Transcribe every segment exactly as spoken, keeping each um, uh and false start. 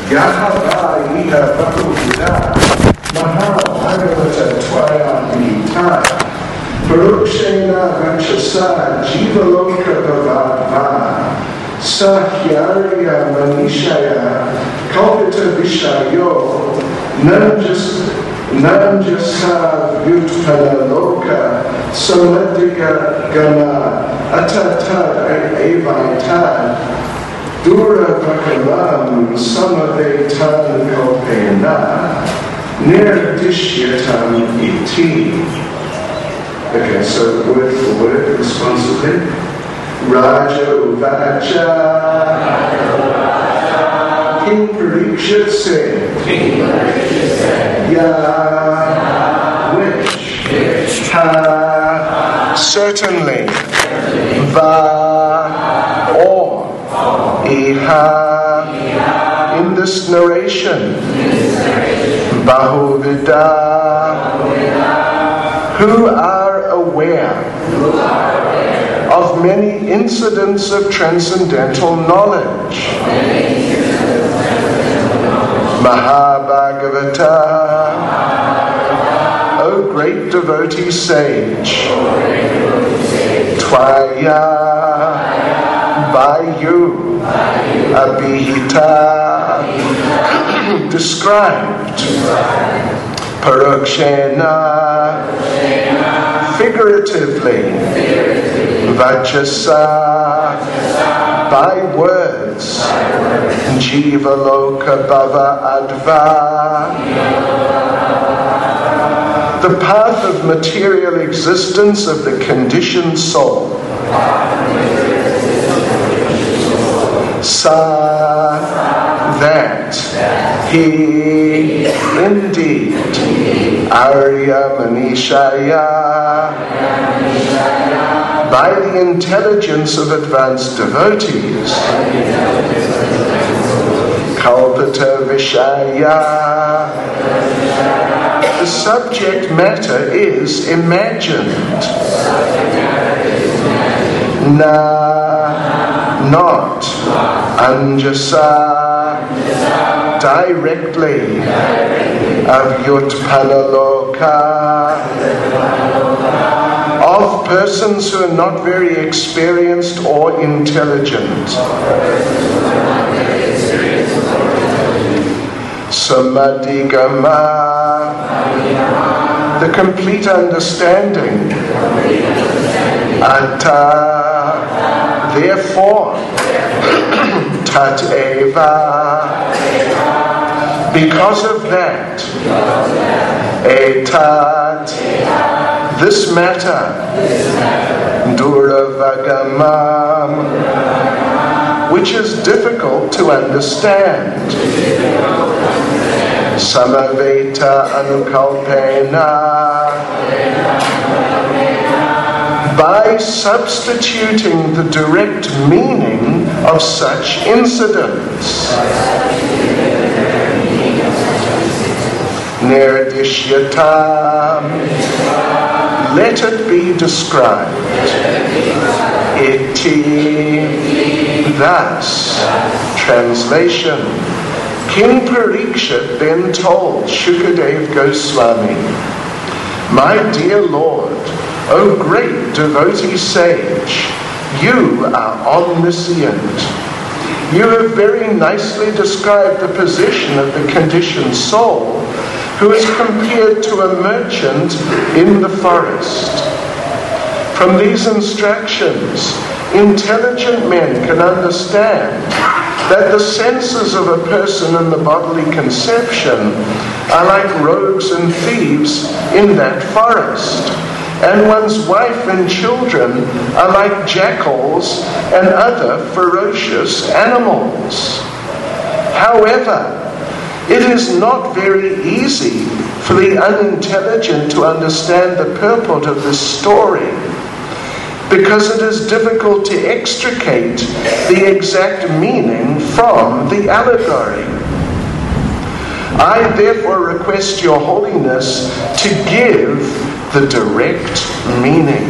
Yahava Iha Bhagavata Maha Bhagavata Tvaya Nita Parukshena Vachasa Jivaloka Bhavadva Sahyarya Manishaya Kalpita Vishayo Nanjas Nanjasa Vyutpana Loka Samadika Gana Atata Evaita Dura Bhagavam Samavetan Kalpena Nirdishyatam Iti. Okay, so word for word, responsibly. Raja Uvacha King Parikshit said, Ya, which, Ha, certainly, Va, or, Iha, in this narration, Bahuvida, who are aware of many incidents of transcendental knowledge. Mahabhagavata, O great devotee sage, Tvaya, by you, Abhihita, described, Parokshena, figuratively, Vachasa, by words, Jivaloka Bhava Adva, the path of material existence of the conditioned soul. Sa, that, he, indeed, Arya Manishaya, by the intelligence of advanced devotees, Kalpita Vishaya, the subject matter is imagined. Na, not, Anjasa, directly, Avyutpanaloka, of persons who are not very experienced or intelligent. Samadhigama, the complete understanding. Atta, therefore, tat eva, because of that, etat, this matter, duravagamam, which is difficult to understand. Samaveta anukalpena, by substituting the direct meaning of such incidents. Nirdishyatam, let it be described. Iti, thus, translation. King Parikshit then told Shukadev Goswami, my dear Lord, O great devotee sage, you are omniscient. You have very nicely described the position of the conditioned soul who is compared to a merchant in the forest. From these instructions, intelligent men can understand that the senses of a person in the bodily conception are like rogues and thieves in that forest, and one's wife and children are like jackals and other ferocious animals. However, it is not very easy for the unintelligent to understand the purport of this story, because it is difficult to extricate the exact meaning from the allegory. I therefore request Your Holiness to give the direct meaning.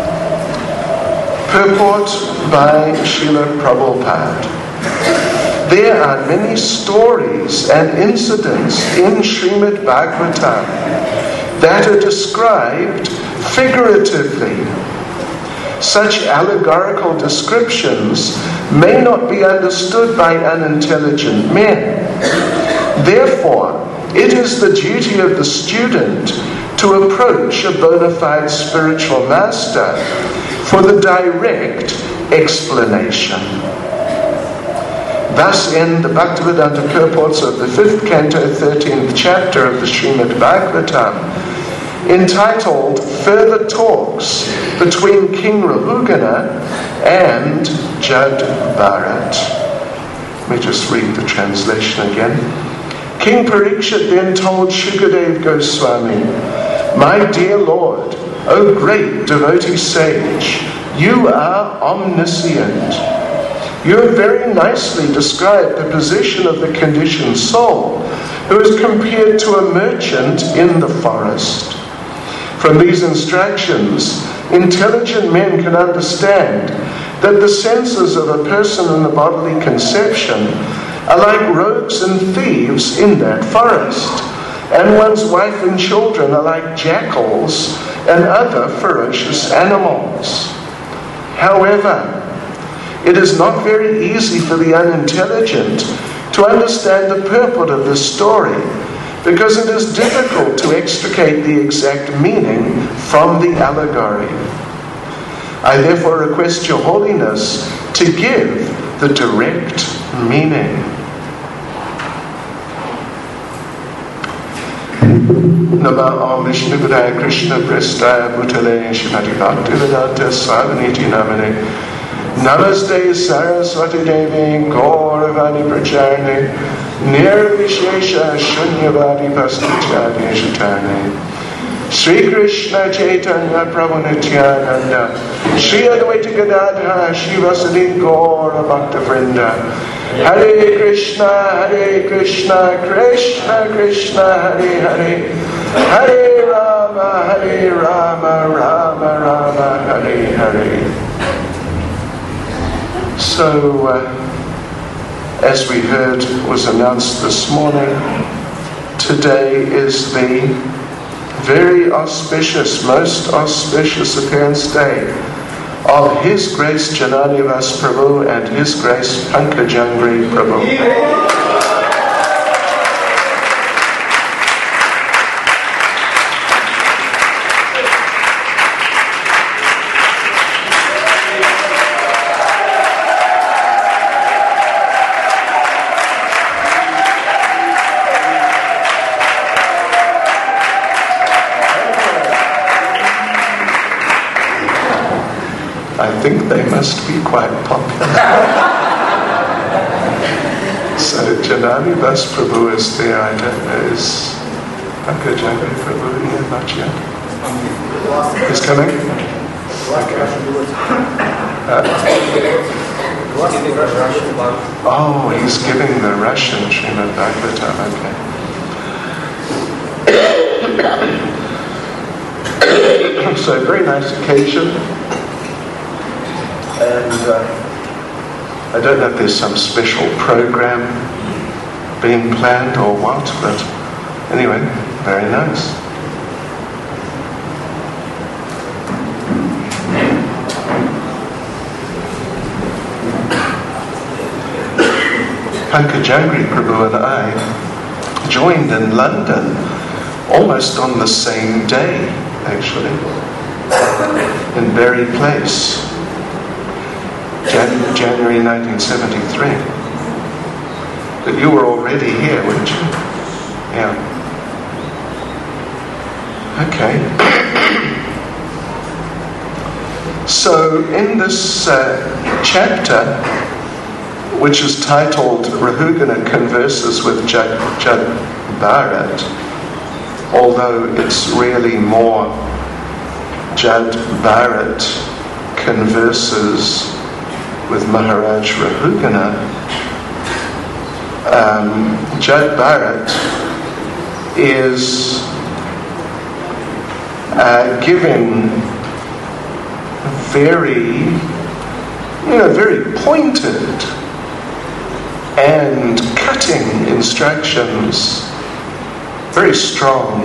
Purport by Srila Prabhupada. There are many stories and incidents in Srimad Bhagavatam that are described figuratively. Such allegorical descriptions may not be understood by unintelligent men. Therefore, it is the duty of the student to approach a bona fide spiritual master for the direct explanation. Thus end the Bhaktivedanta purports of the fifth canto, thirteenth chapter of the Srimad Bhagavatam, entitled Further Talks Between King Rahugana and Jad Bharat. Let me just read the translation again. King Parikshit then told Shukadev Goswami, "My dear Lord, O great devotee sage, you are omniscient. You have very nicely described the position of the conditioned soul, who is compared to a merchant in the forest. From these instructions, intelligent men can understand that the senses of a person in the bodily conception are like rogues and thieves in that forest, and one's wife and children are like jackals and other ferocious animals. However, it is not very easy for the unintelligent to understand the purport of this story, because it is difficult to extricate the exact meaning from the allegory. I therefore request Your Holiness to give the direct meaning." Nama Om Vishnu Padaya Krishna Prestaya Bhutale Shrimati Bhaktivedanta Swaminiti Namane Namaste Saraswati Devi Gauravani Pracharne Nirvishesha Shunyavadi Pastityadi Shatane Sri Krishna Chaitanya Prabhu Nityananda Sri Advaita Gadadhara Shivasadi Gaura Bhakta Vrinda Hare Krishna Hare Krishna Krishna Krishna Hare Hare Hare Rama Hare Rama Rama Rama Hare Hare. So, uh, as we heard was announced this morning, today is the very auspicious, most auspicious appearance day of His Grace Jananivas Prabhu and His Grace Pankajangri Prabhu. I think they must be quite popular. So Jananivas Prabhu is there. I don't know, is Pankajangri Prabhu here? Not yet. He's coming? Okay. Uh, oh, he's giving the Russian Srimad Bhagavatam. Okay. So very nice occasion. And uh, I don't know if there's some special program being planned or what, but anyway, very nice. Pankajangri Prabhu and I joined in London almost on the same day, actually, in Berry Place. Jan- January nineteen seventy-three. But you were already here, weren't you? Yeah. Okay. So in this uh, chapter, which is titled Rahugana Converses with Jad, Jad Bharat, although it's really more Jad Bharat converses with Maharaj Rahugana, um, Jad Bharat is uh, giving very, you know, very pointed and cutting instructions, very strong,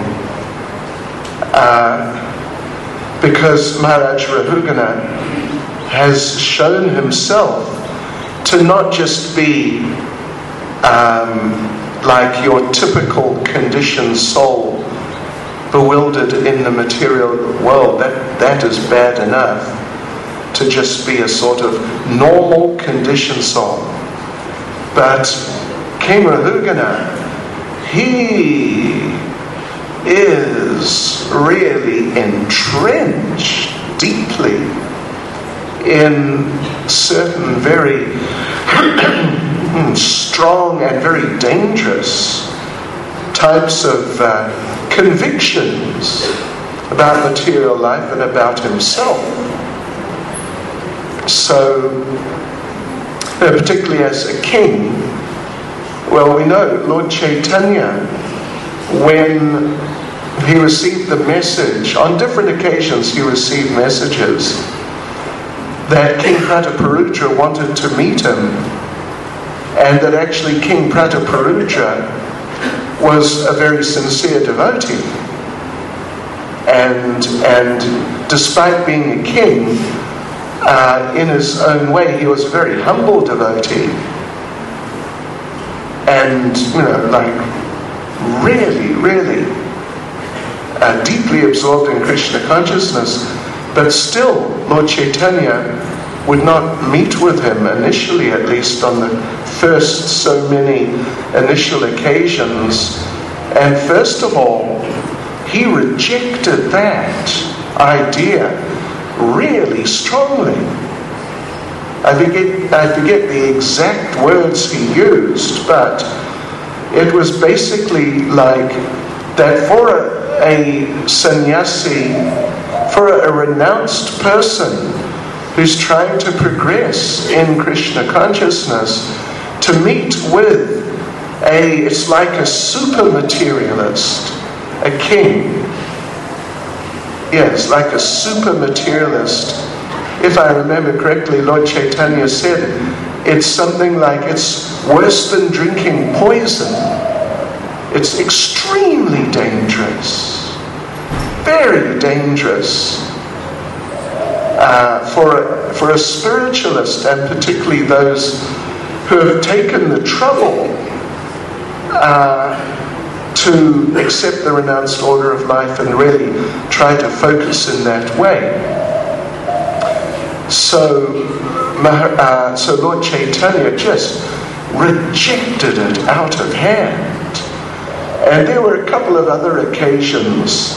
uh, because Maharaj Rahugana has shown himself to not just be um, like your typical conditioned soul, bewildered in the material world. That, that is bad enough, to just be a sort of normal conditioned soul. But King Rahugana, he is really entrenched deeply in certain very strong and very dangerous types of uh, convictions about material life and about himself. So, uh, particularly as a king, well, we know Lord Chaitanya, when he received the message, on different occasions he received messages that King Prataparudra wanted to meet him, and that actually King Prataparudra was a very sincere devotee. And, and despite being a king, uh, in his own way, he was a very humble devotee. And, you know, like, really, really uh, deeply absorbed in Krishna consciousness. But still, Lord Chaitanya would not meet with him initially, at least on the first so many initial occasions. And first of all, he rejected that idea really strongly. I forget, I forget the exact words he used, but it was basically like that for a, a sannyasi, for a, a renounced person who's trying to progress in Krishna consciousness, to meet with a, it's like a super materialist, a king. Yes, like a super materialist. If I remember correctly, Lord Chaitanya said it's something like it's worse than drinking poison. It's extremely dangerous, very dangerous. Uh, for, a, for a spiritualist, and particularly those who have taken the trouble uh, to accept the renounced order of life and really try to focus in that way. So, uh, so Lord Chaitanya just rejected it out of hand. And there were a couple of other occasions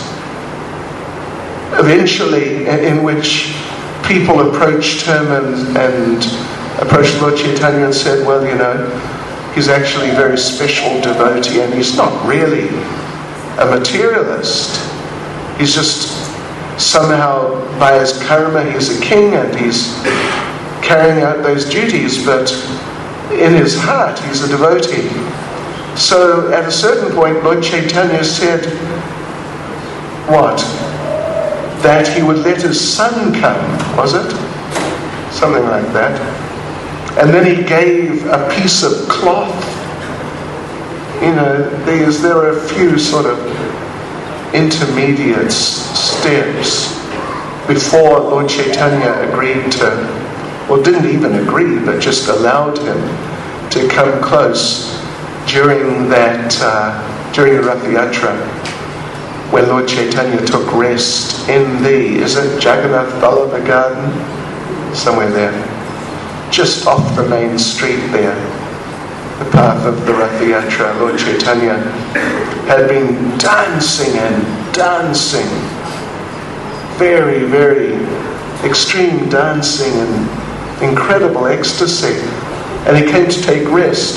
eventually in which people approached him and, and approached Lord Chaitanya and said, well, you know, he's actually a very special devotee and he's not really a materialist. He's just somehow, by his karma, he's a king and he's carrying out those duties, but in his heart, he's a devotee. So at a certain point, Lord Chaitanya said, what? That he would let his son come, was it? Something like that. And then he gave a piece of cloth. You know, there's, there are a few sort of intermediate steps before Lord Chaitanya agreed to, or didn't even agree, but just allowed him to come close during that, uh, during the Rath Yatra, when Lord Chaitanya took rest in the, is it Jagannath Vallabha Garden? Somewhere there. Just off the main street there, the path of the Rath Yatra, Lord Chaitanya had been dancing and dancing. Very, very extreme dancing and incredible ecstasy. And he came to take rest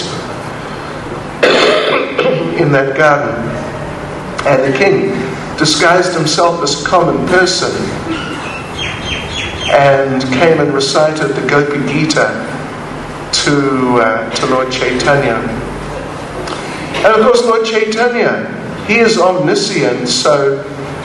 in that garden. And the king disguised himself as a common person and came and recited the Gopi Gita to, uh, to Lord Chaitanya. And of course Lord Chaitanya, he is omniscient, so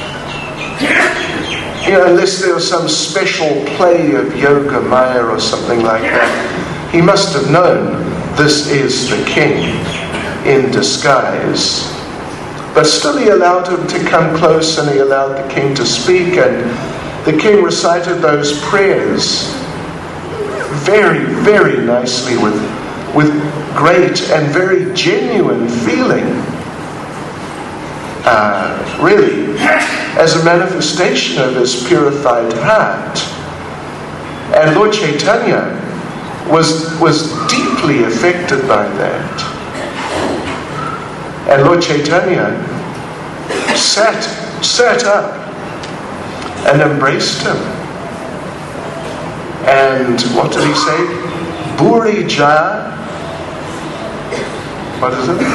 you know, unless there was some special play of Yoga Maya or something like that, he must have known this is the king in disguise. But still he allowed him to come close, and he allowed the king to speak, and the king recited those prayers very, very nicely with, with great and very genuine feeling. Uh, really, as a manifestation of his purified heart. And Lord Chaitanya was, was deeply affected by that. And Lord Chaitanya sat, sat up and embraced him. And what did he say? Buri Ja. What is it?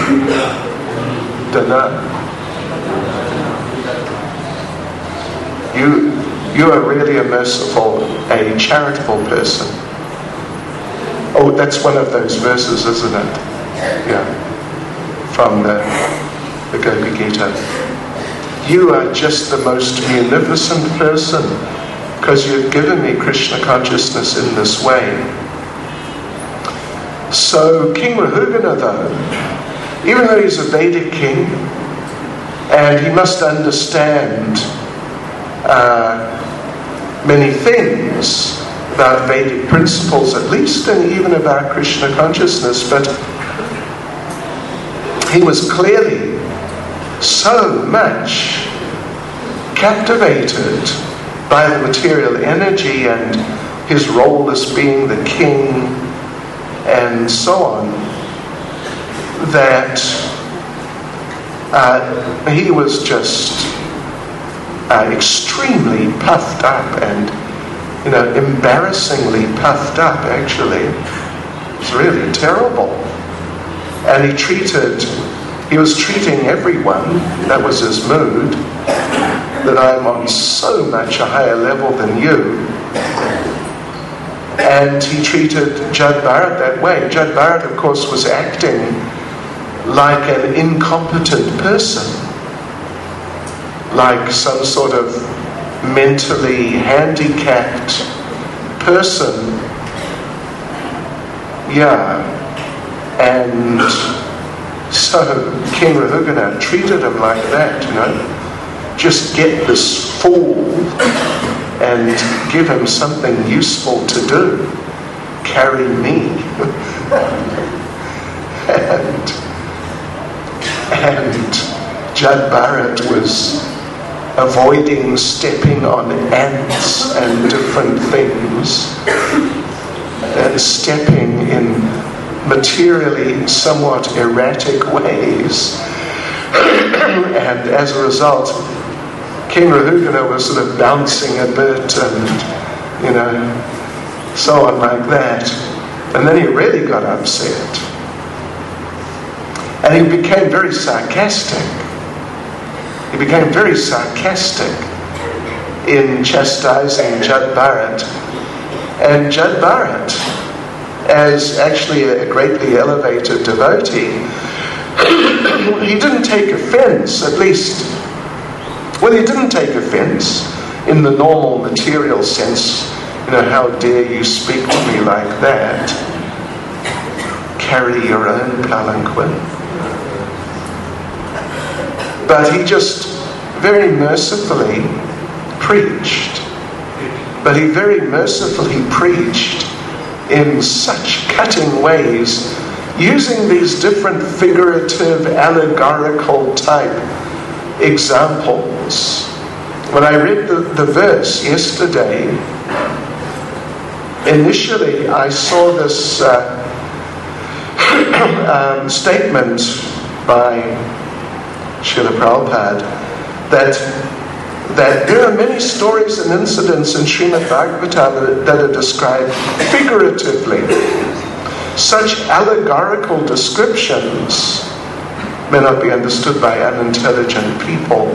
Dana. You, you are really a merciful, a charitable person. Oh, that's one of those verses, isn't it? Yeah. From the, the Gopi Gita. You are just the most munificent person because you've given me Krishna consciousness in this way. So King Rahugana, though, even though he's a Vedic king, and he must understand uh, many things about Vedic principles at least, and even about Krishna consciousness, but he was clearly so much captivated by the material energy and his role as being the king and so on, that uh, he was just uh, extremely puffed up, and you know, embarrassingly puffed up, actually. It's really terrible. And he treated, he was treating everyone, that was his mood, that I'm on so much a higher level than you. And he treated Jad Bharat that way. Jad Bharat, of course, was acting like an incompetent person, like some sort of mentally handicapped person. Yeah. And so King Rahugana treated him like that, you know. Just get this fool and give him something useful to do. Carry me. and and Jad Bharat was avoiding stepping on ants and different things, and stepping in materially somewhat erratic ways. And as a result, King Rahugana was sort of bouncing a bit and, you know, so on like that. And then he really got upset. And he became very sarcastic. He became very sarcastic in chastising Jad Bharat. And Jad Bharat, as actually a greatly elevated devotee, he didn't take offense, at least. Well, he didn't take offense in the normal material sense. You know, how dare you speak to me like that? Carry your own palanquin. But he just very mercifully preached. But he very mercifully preached in such cutting ways, using these different figurative, allegorical type examples. When I read the, the verse yesterday, initially I saw this uh, um, statement by Srila Prabhupada that that there are many stories and incidents in Srimad Bhagavatam that are described figuratively. Such allegorical descriptions may not be understood by unintelligent people.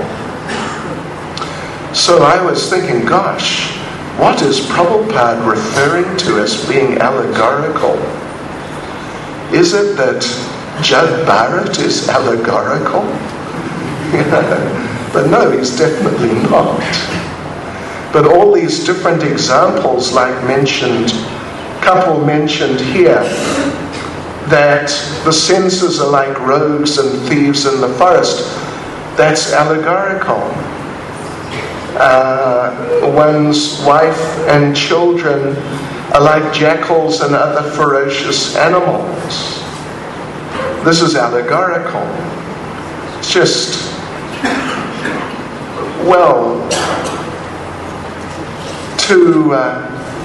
So I was thinking, gosh, what is Prabhupada referring to as being allegorical? Is it that Jad Bharat is allegorical? But no, he's definitely not. But all these different examples, like mentioned, couple mentioned here, that the senses are like rogues and thieves in the forest, that's allegorical. Uh, one's wife and children are like jackals and other ferocious animals. This is allegorical. It's just, well, to uh,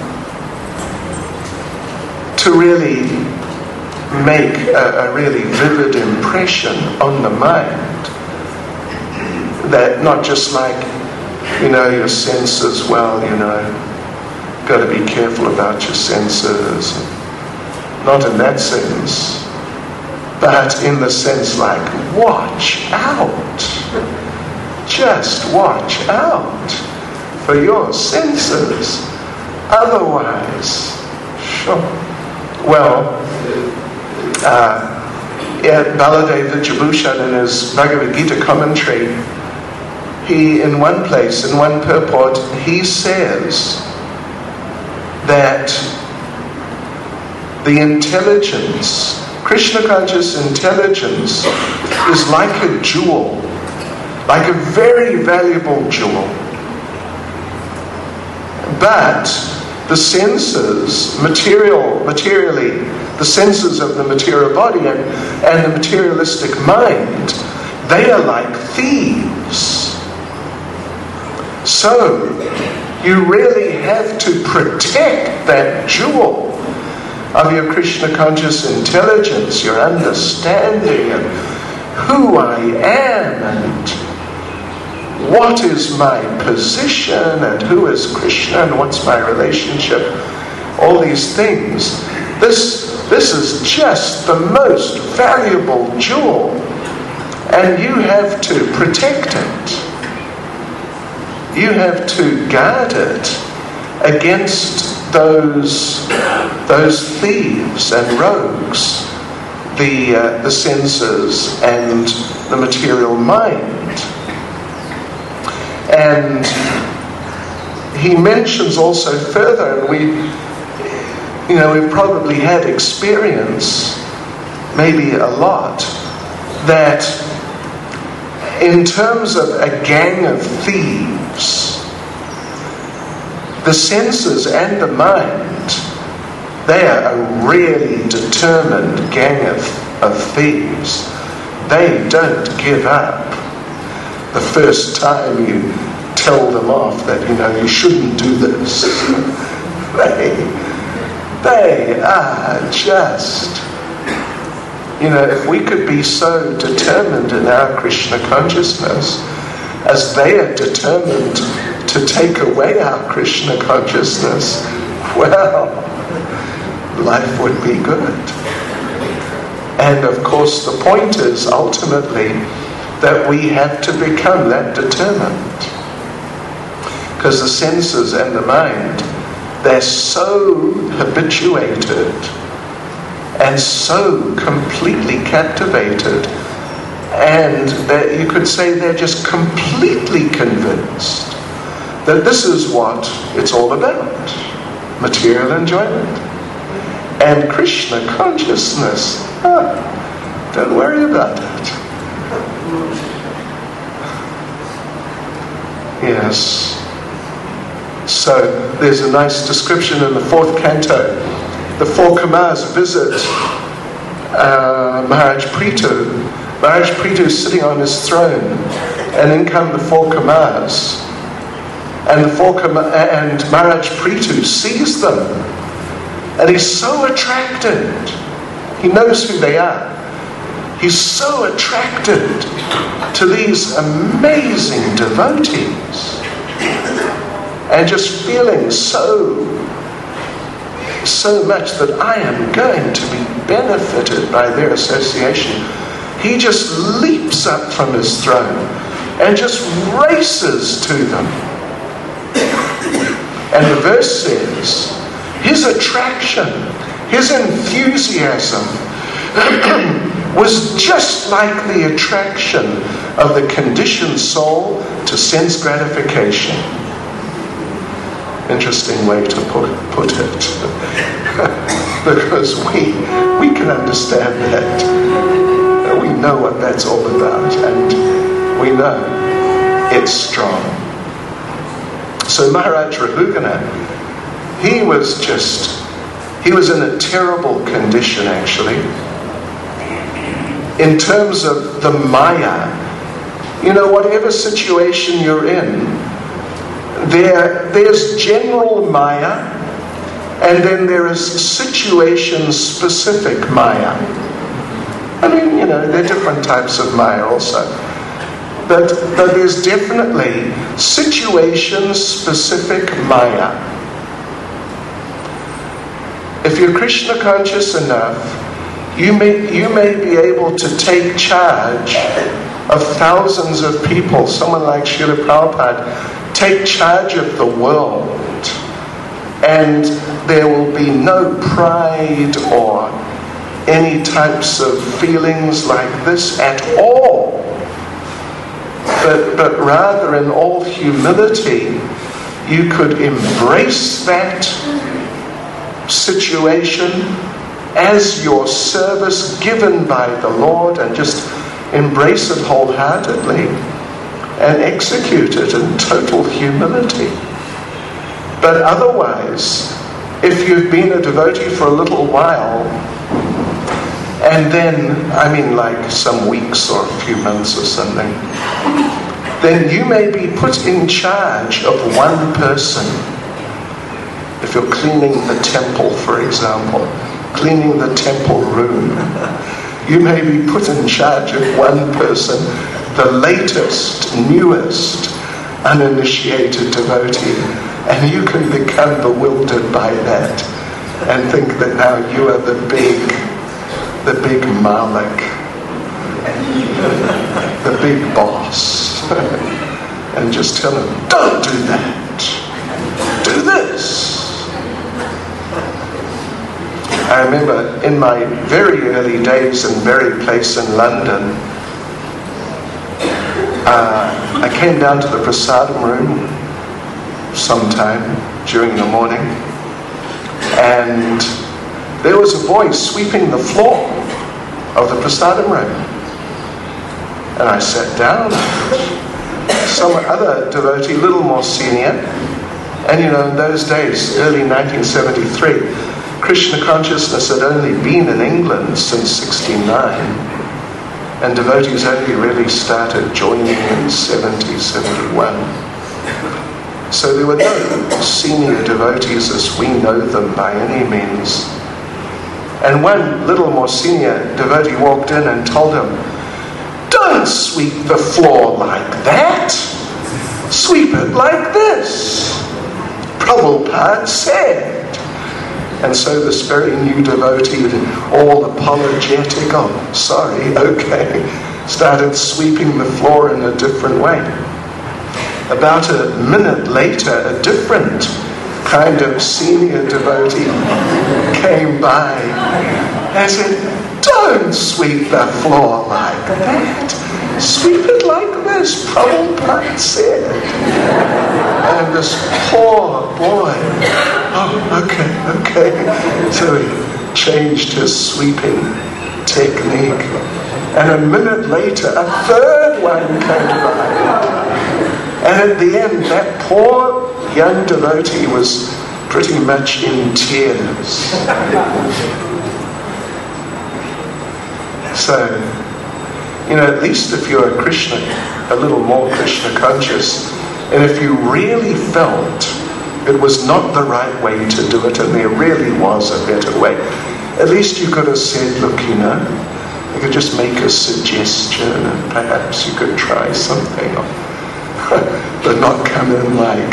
to really make a, a really vivid impression on the mind, that not just like, you know, your senses, well, you know, got to be careful about your senses. Not in that sense, but in the sense like, watch out. Just watch out for your senses. Otherwise, sure. Well, uh, yeah, Baladev Vidyabhushan in his Bhagavad Gita commentary, he, in one place, in one purport, he says that the intelligence, Krishna conscious intelligence, is like a jewel, like a very valuable jewel. But the senses, material, materially, the senses of the material body and, and the materialistic mind, they are like thieves. So, you really have to protect that jewel of your Krishna conscious intelligence, your understanding of who I am and what is my position and who is Krishna and what's my relationship, all these things. This, this is just the most valuable jewel, and you have to protect it. You have to guard it against those those thieves and rogues, the uh, the senses and the material mind. And he mentions also further, and we, you know, we've probably had experience, maybe a lot, that in terms of a gang of thieves, the senses and the mind, they are a really determined gang of, of thieves. They don't give up the first time you tell them off that, you know, you shouldn't do this. they, they are just... You know, if we could be so determined in our Krishna consciousness as they are determined to take away our Krishna consciousness, well, life would be good. And of course the point is ultimately that we have to become that determined. Because the senses and the mind, they're so habituated and so completely captivated, and that you could say they're just completely convinced that this is what it's all about, material enjoyment. And Krishna consciousness, ah, don't worry about it. Yes. So there's a nice description in the fourth canto. The four Kumars visit uh, Maharaj Prithu. Maharaj Prithu is sitting on his throne, and in come the four Kumars. And the four Kumar, and Maharaj Prithu sees them, and he's so attracted. He knows who they are. He's so attracted to these amazing devotees, and just feeling so. so much that I am going to be benefited by their association. He just leaps up from his throne and just races to them. And the verse says, his attraction, his enthusiasm was just like the attraction of the conditioned soul to sense gratification. interesting way to put, put it. Because we, we can understand that. We know what that's all about, and we know it's strong. So Maharaj Rahugana, he was just, he was in a terrible condition actually. In terms of the Maya, you know, whatever situation you're in, there, there's general Maya, and then there is situation-specific Maya. I mean, you know, there are different types of Maya also. But, but there's definitely situation-specific Maya. If you're Krishna conscious enough, you may, you may be able to take charge of thousands of people. Someone like Srila Prabhupada, take charge of the world. And there will be no pride or any types of feelings like this at all. But, but rather in all humility, you could embrace that situation as your service given by the Lord and just embrace it wholeheartedly and execute it in total humility. But otherwise, if you've been a devotee for a little while, and then, I mean like some weeks or a few months or something, then you may be put in charge of one person. If you're cleaning the temple, for example, cleaning the temple room, you may be put in charge of one person, the latest, newest, uninitiated devotee, and you can become bewildered by that and think that now you are the big, the big Malik, the big boss, and just tell him, don't do that, do this. I remember in my very early days in very place in London, uh, I came down to the prasadam room sometime during the morning, and there was a boy sweeping the floor of the prasadam room. And I sat down, some other devotee, a little more senior, and you know, in those days, early nineteen seventy-three, Krishna consciousness had only been in England since sixty-nine, and devotees only really started joining in seventy, seventy-one. So there were no senior devotees as we know them by any means. And one little more senior devotee walked in and told him, don't sweep the floor like that. Sweep it like this. Prabhupada said. And so this very new devotee, all apologetic, oh, sorry, okay, started sweeping the floor in a different way. About a minute later, a different kind of senior devotee came by and said, don't sweep the floor like that. Sweep it like this, Prabhupada said. And this poor boy, oh, okay, okay. So he changed his sweeping technique. And a minute later, a third one came by. And at the end, that poor young devotee was pretty much in tears. So, you know, at least if you're a Krishna, a little more Krishna conscious, and if you really felt it was not the right way to do it and there really was a better way, at least you could have said, look, you know, you could just make a suggestion and perhaps you could try something. But not come in like,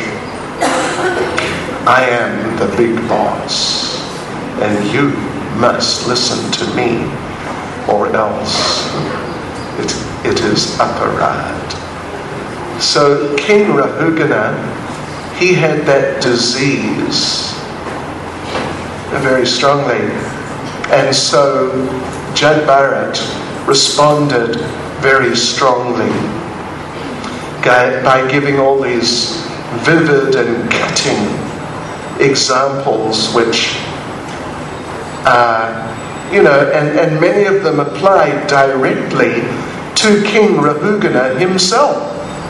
I am the big boss and you must listen to me or else it, it is aparad. So King Rahugana, he had that disease very strongly, and so Jad Bharat responded very strongly by giving all these vivid and cutting examples which, uh, you know, and, and many of them applied directly to King Rahugana himself.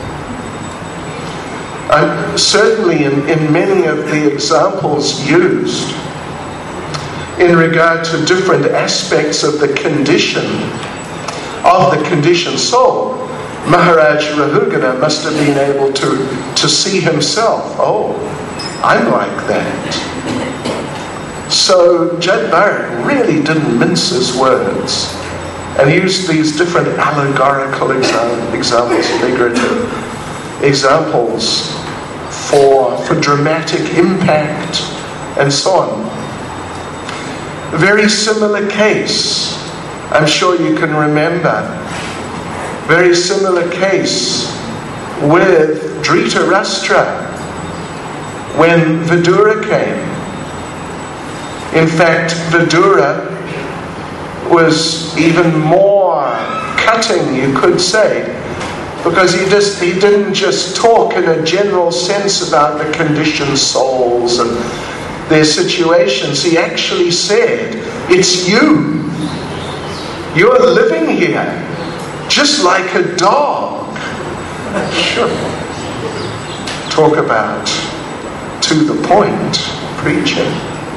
And certainly in, in many of the examples used in regard to different aspects of the condition, of the conditioned soul, Maharaj Rahugana must have been able to, to see himself, oh, I'm like that. So Jad Bharat really didn't mince his words and used these different allegorical exam- examples, figurative examples for, for dramatic impact and so on. A very similar case, I'm sure you can remember, very similar case with Dhritarashtra when Vidura came. In fact, Vidura was even more cutting, you could say, because he just he didn't just talk in a general sense about the conditioned souls and their situations. He actually said, it's you. You're living here just like a dog. Sure. Talk about to the point preaching.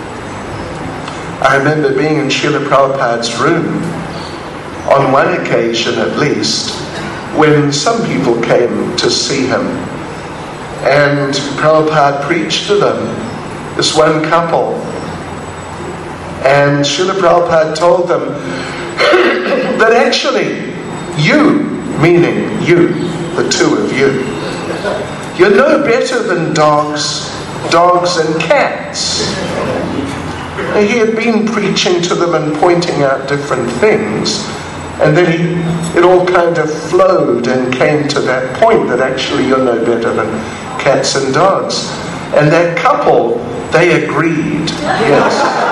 I remember being in Srila Prabhupada's room on one occasion at least, when some people came to see him, and Prabhupada preached to them, this one couple, and Srila Prabhupada told them that actually you, meaning you, the two of you, you're no better than dogs, dogs and cats. And he had been preaching to them and pointing out different things, and then he, it all kind of flowed and came to that point that actually you're no better than cats and dogs. And that couple, they agreed. Yes.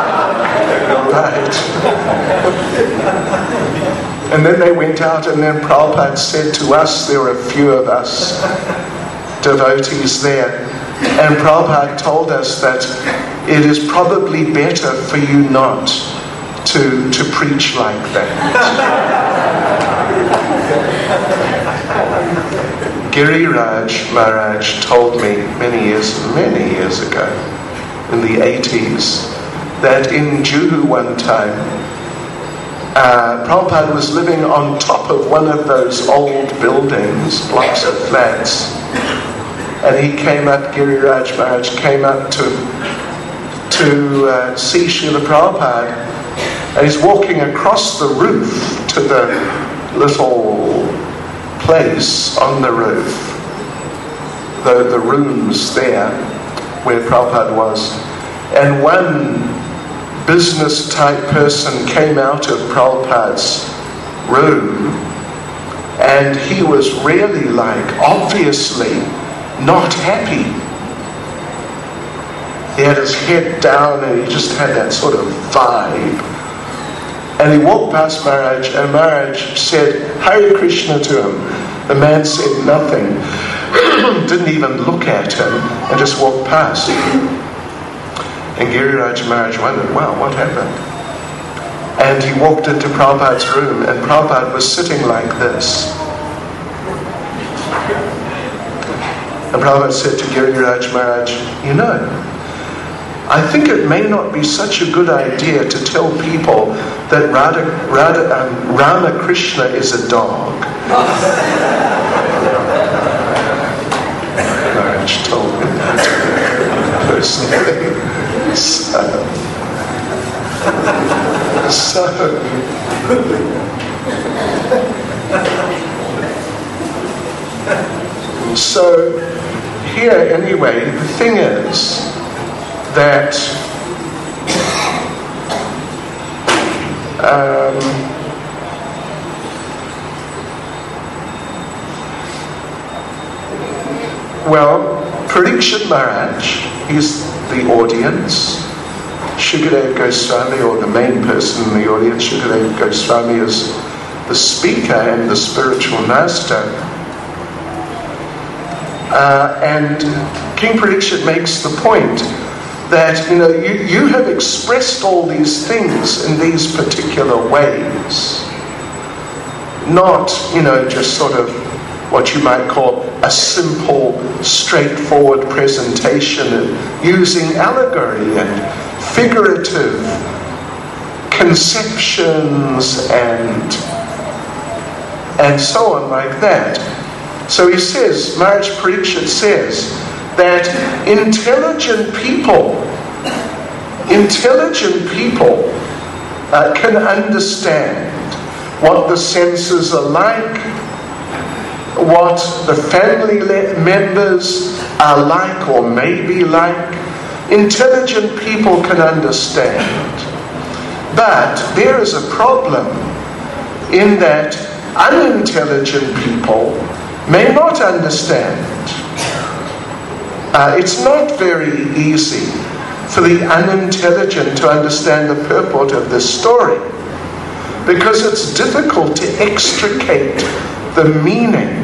Right. And then they went out, and then Prabhupada said to us, there were a few of us devotees there, and Prabhupada told us that it is probably better for you not to, to preach like that. Giriraj Maharaj told me many years, many years ago, in the eighties, that in Juhu one time, uh, Prabhupada was living on top of one of those old buildings, blocks of flats, and he came up, Giriraj Maharaj came up to, to uh, see Srila Prabhupada, and he's walking across the roof to the little place on the roof, the, the rooms there where Prabhupada was, and one business type person came out of Prabhupada's room, and he was really like obviously not happy. He had his head down and he just had that sort of vibe. And he walked past Maharaj, and Maharaj said Hare Krishna to him. The man said nothing, didn't even look at him, and just walked past. And Giriraj Maharaj wondered, wow, what happened? And he walked into Prabhupada's room, and Prabhupada was sitting like this. And Prabhupada said to Giriraj Maharaj, you know, I think it may not be such a good idea to tell people that Radha, Radha, um, Ramakrishna is a dog. Maharaj told me that personally. So, so So here, anyway, the thing is that um, well, Parikshit Maharaj, he's the audience. Shukadev Goswami, or the main person in the audience, Shukadev Goswami, is the speaker and the spiritual master. Uh, and King Parikshit makes the point that, you know, you, you have expressed all these things in these particular ways. Not, you know, just sort of what you might call a simple, straightforward presentation of using allegory and figurative conceptions and and so on like that. So he says, Maharaj Parikshit says that intelligent people, intelligent people uh, can understand what the senses are like, what the family members are like or may be like. Intelligent people can understand. But there is a problem in that unintelligent people may not understand. Uh, it's not very easy for the unintelligent to understand the purport of this story, because it's difficult to extricate the meaning.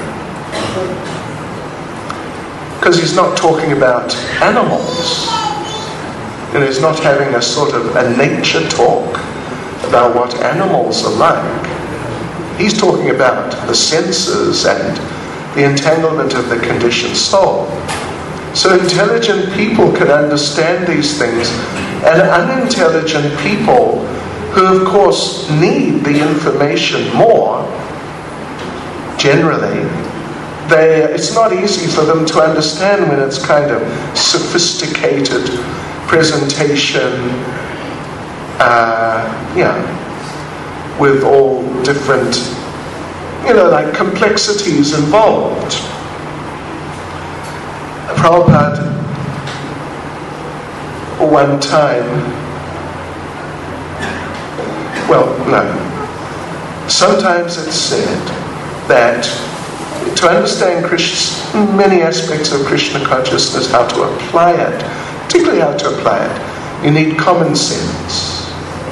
Because he's not talking about animals. You know, he's not having a sort of a nature talk about what animals are like. He's talking about the senses and the entanglement of the conditioned soul. So intelligent people can understand these things, and unintelligent people, who of course need the information more, generally, they, it's not easy for them to understand when it's kind of sophisticated presentation, uh, yeah, with all different, you know, like complexities involved. Prabhupada, one time, well, no, sometimes it's said that to understand Krishna, many aspects of Krishna consciousness, how to apply it, particularly how to apply it, you need common sense.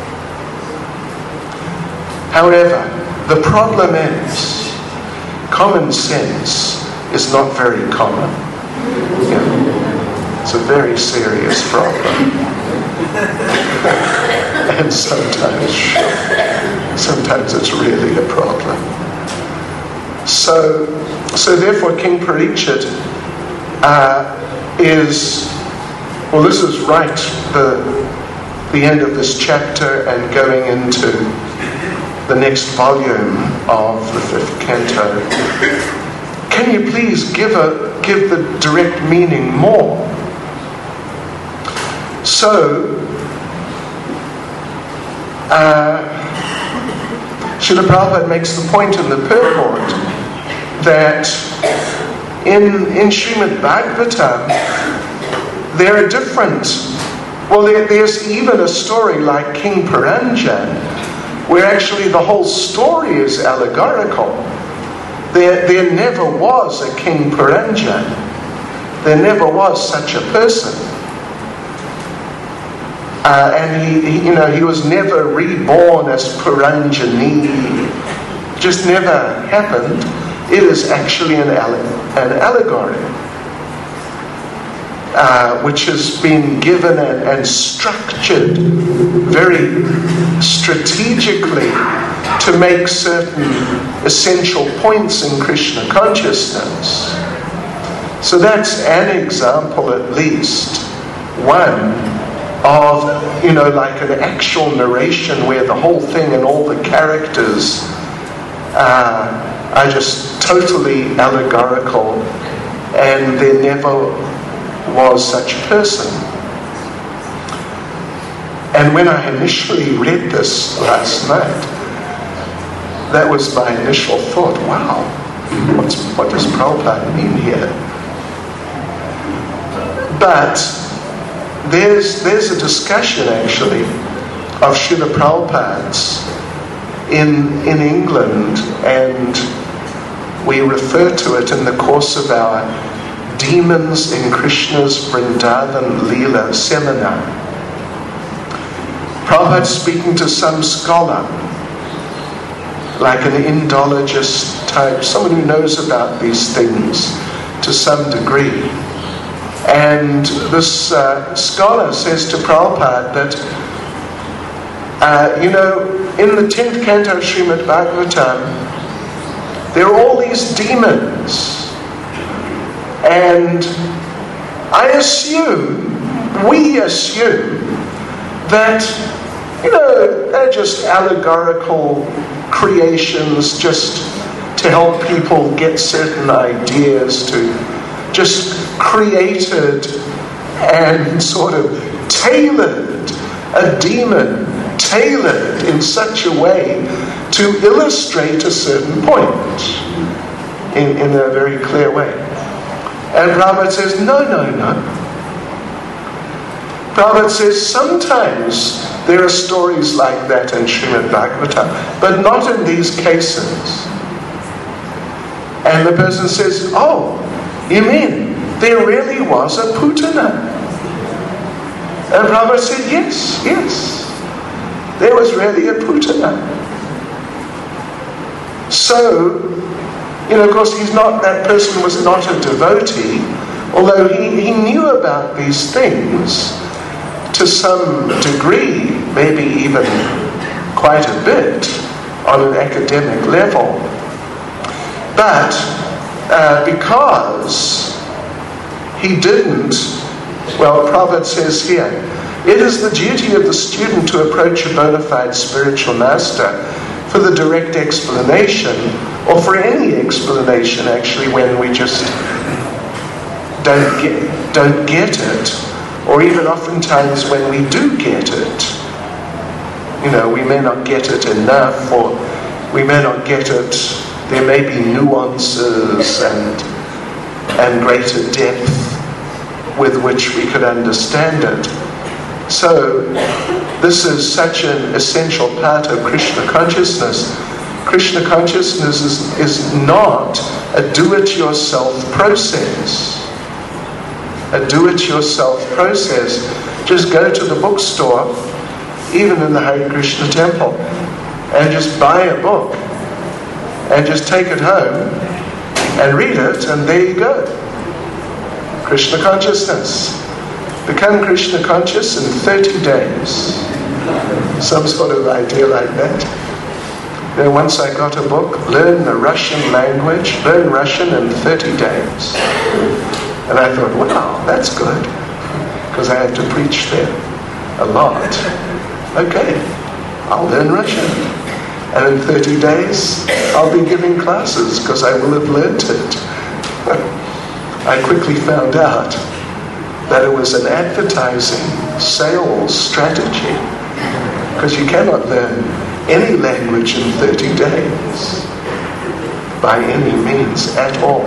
However, the problem is, common sense is not very common. Yeah. It's a very serious problem. And sometimes, sometimes it's really a problem. So, so therefore King Parikshit uh, is, well, this is right, the, the end of this chapter and going into the next volume of the fifth canto. Can you please give a give the direct meaning more? So, uh, Srila Prabhupada makes the point in the purport that in, in Srimad Bhagavatam there are different, well there, there's even a story like King Puranjan where actually the whole story is allegorical. There, there never was a King Puranjan. There never was such a person. Uh, and he, he, you know, he was never reborn as Puranjani. It just never happened. It is actually an, an allegory, uh, which has been given and, and structured very strategically to make certain essential points in Krishna consciousness. So that's an example, at least, one of, you know, like an actual narration where the whole thing and all the characters uh, are just totally allegorical, and there never was such a person. And when I initially read this last night, that was my initial thought. Wow, what's, what does Prabhupada mean here? But there's there's a discussion actually of Srila Prabhupada's in in England, and we refer to it in the course of our Demons in Krishna's Vrindavan Leela seminar. Prabhupada speaking to some scholar, like an Indologist type, someone who knows about these things to some degree. And this uh, scholar says to Prabhupada that, uh, you know, in the tenth canto of Srimad Bhagavatam, there are all these demons. And I assume, we assume, that, you know, they're just allegorical creations just to help people get certain ideas, to just created and sort of tailored a demon, tailored in such a way to illustrate a certain point in, in a very clear way. And Prabhupada says, no, no, no. Prabhupada says, sometimes there are stories like that in Srimad Bhagavatam, but not in these cases. And the person says, oh, you mean there really was a Putana? And Prabhupada said, yes, yes. There was really a Putana. So, you know, of course, he's not, that person was not a devotee, although he, he knew about these things to some degree, maybe even quite a bit, on an academic level. But uh, because he didn't, well, Prabhupada says here, it is the duty of the student to approach a bona fide spiritual master for the direct explanation, or for any explanation actually, when we just don't get, don't get it, or even oftentimes when we do get it. You know, we may not get it enough, or we may not get it, there may be nuances and, and greater depth with which we could understand it. So, this is such an essential part of Krishna consciousness. Krishna consciousness is, is not a do-it-yourself process. A do-it-yourself process. Just go to the bookstore, even in the Hare Krishna temple, and just buy a book, and just take it home, and read it, and there you go. Krishna consciousness. Become Krishna conscious in thirty days. Some sort of idea like that. Then once I got a book, learn the Russian language, learn Russian in thirty days. And I thought, wow, that's good. Because I had to preach there a lot. Okay, I'll learn Russian. And in thirty days, I'll be giving classes because I will have learnt it. I quickly found out that it was an advertising sales strategy, because you cannot learn any language in thirty days by any means at all.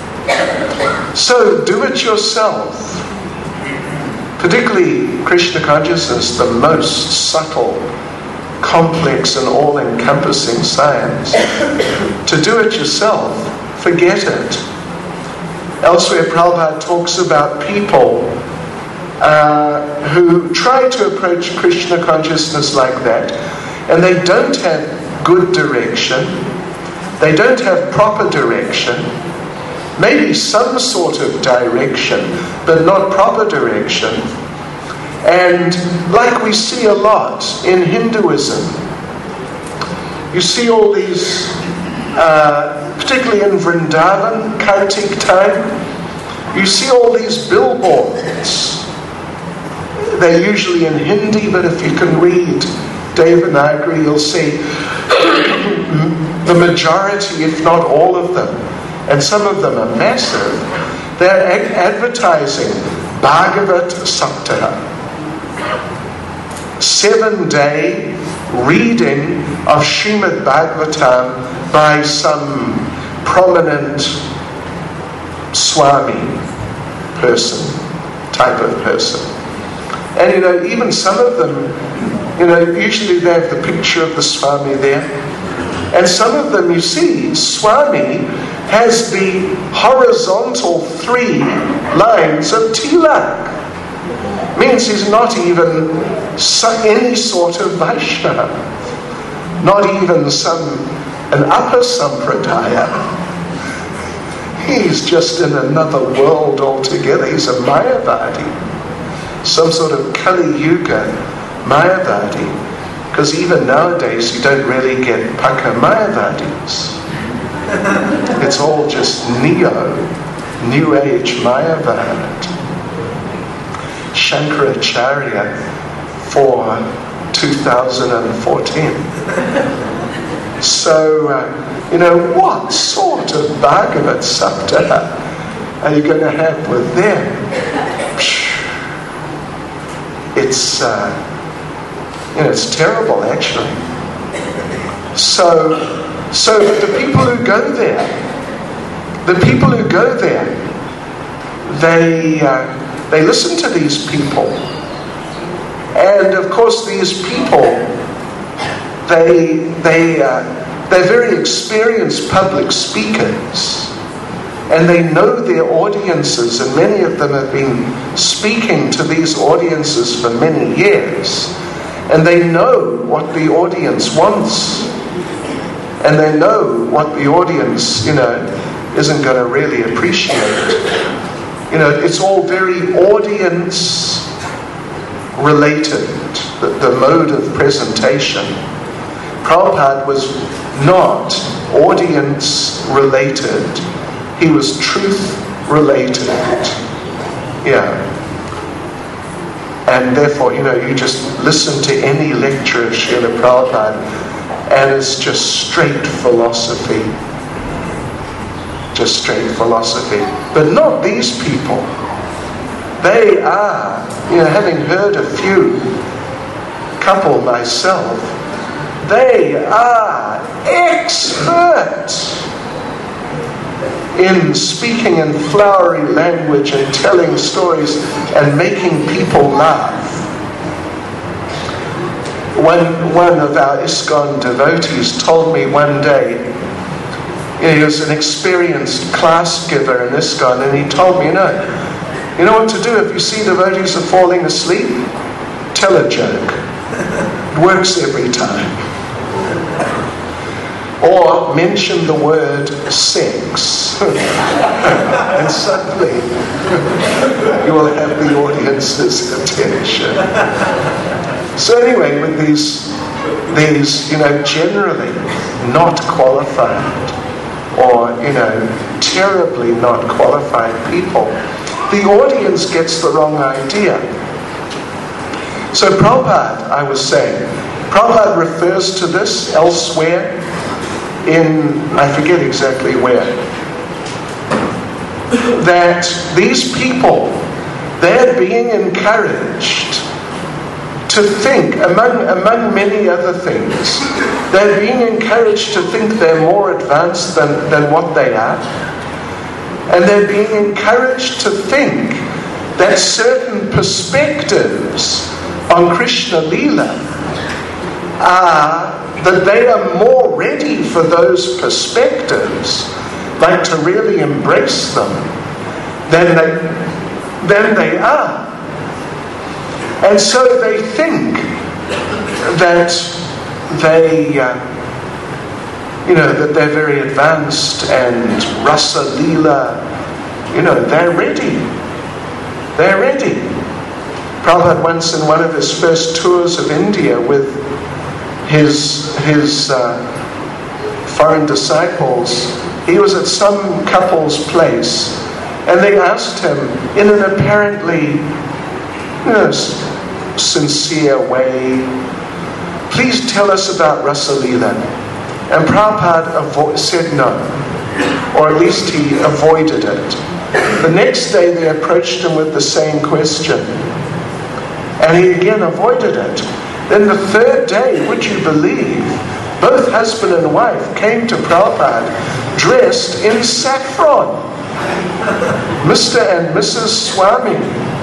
So do it yourself. Particularly Krishna consciousness, the most subtle, complex and all-encompassing science. To do it yourself, forget it. Elsewhere, Prabhupada talks about people uh, who try to approach Krishna consciousness like that, and they don't have good direction, they don't have proper direction, maybe some sort of direction, but not proper direction. And like we see a lot in Hinduism, you see all these uh, particularly in Vrindavan, Kartik time, you see all these billboards. They're usually in Hindi, but if you can read Devanagari, you'll see the majority, if not all of them, and some of them are massive, they're ad- advertising Bhagavat Saptaha, seven-day reading of Srimad Bhagavatam by some prominent Swami person, type of person. And you know, even some of them, you know, usually they have the picture of the Swami there. And some of them, you see, Swami has the horizontal three lines of tilak. Means he's not even any sort of Vaishnava, not even some an upper sampradaya. he's just in another world altogether. He's a Mayavadi, some sort of Kali Yuga Mayavadi. Because even nowadays you don't really get Paka Mayavadis. It's all just Neo, New Age Mayavad. Shankaracharya for two thousand fourteen. So, uh, you know, what sort of Bhagavad Saptaha are you going to have with them? It's, uh, you know, it's terrible, actually. So, so the people who go there, the people who go there, they uh, they listen to these people, and of course these people, they they uh, they're very experienced public speakers, and they know their audiences, and many of them have been speaking to these audiences for many years, and they know what the audience wants. And they know what the audience, you know, isn't going to really appreciate. You know, it's all very audience related, the, the mode of presentation. Prabhupada was not audience related. He was truth related. Yeah. And therefore, you know, you just listen to any lecture of Srila Prabhupada, and it's just straight philosophy. Just straight philosophy. But not these people. They are, you know, having heard a few, couple myself, they are experts in speaking in flowery language and telling stories and making people laugh. One, one of our ISKCON devotees told me one day, you know, he was an experienced class giver in ISKCON, and he told me, you know, you know what to do if you see devotees are falling asleep? Tell a joke. It works every time. Or mention the word sex. And suddenly you will have the audience's attention. So anyway, with these, these, you know, generally not qualified or, you know, terribly not qualified people, the audience gets the wrong idea. So Prabhupada, I was saying, Prabhupada refers to this elsewhere in, I forget exactly where, that these people, they're being encouraged to think, among, among many other things, they're being encouraged to think they're more advanced than, than what they are. And they're being encouraged to think that certain perspectives on Krishna Leela are, that they are more ready for those perspectives, like to really embrace them, than they, than they are. And so they think that they, uh, you know, that they're very advanced and Rasa Leela, you know, they're ready. They're ready. Prabhupada once in one of his first tours of India with his, his uh, foreign disciples, he was at some couple's place, and they asked him in an apparently, you know, sincere way, please tell us about Rasa Leela. And Prabhupada avo- said no, or at least he avoided it. The next day they approached him with the same question, and he again avoided it. Then the third day, would you believe, both husband and wife came to Prabhupada dressed in saffron. Mister and Missus Swami.